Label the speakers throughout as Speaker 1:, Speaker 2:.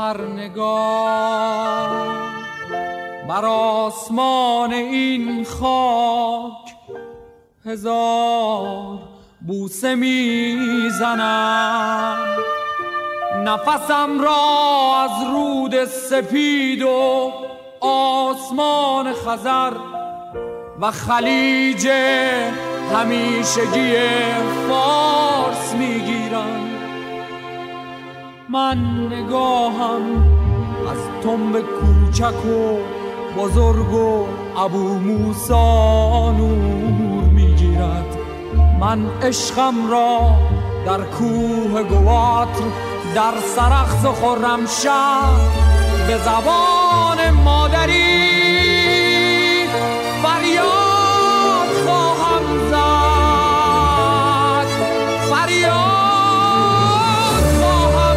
Speaker 1: هر نگاه بر آسمان این خاک هزار بوسه میزنم. نفسم را از رود سپید و آسمان خزر و خلیج همیشگی فارس میگیرم. من نگاهم از تنب کوچک و بزرگ و ابو موسی نور میگیرد. من عشقم را در کوه گواتر در سرخس و خرمشهر به زبان مادری فریاد خواهم زد، فریاد خواهم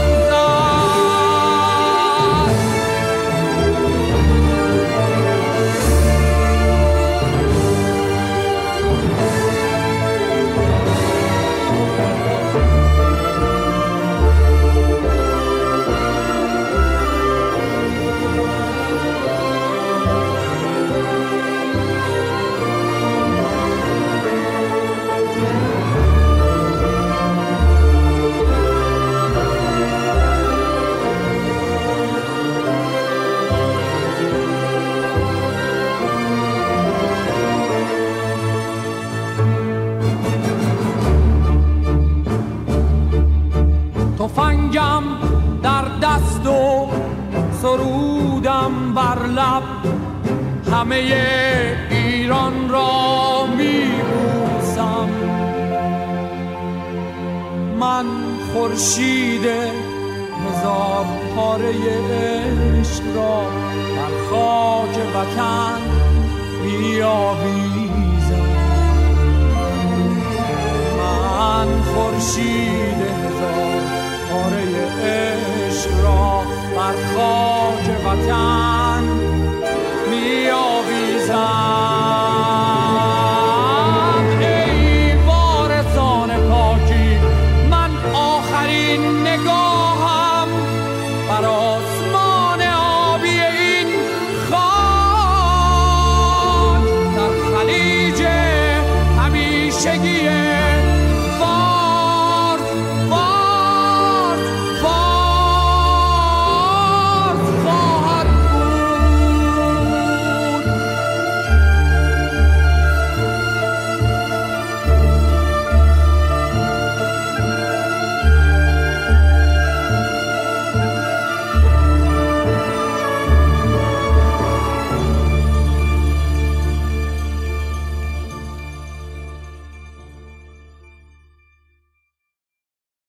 Speaker 1: تفنگم در دست و سرودم بر لب همه ایران را میبوسم. من خورشید هزار پاره عشق را بر خاک وطن میآویزم. من خورشید هزار پاره عشق را بر خاک وطن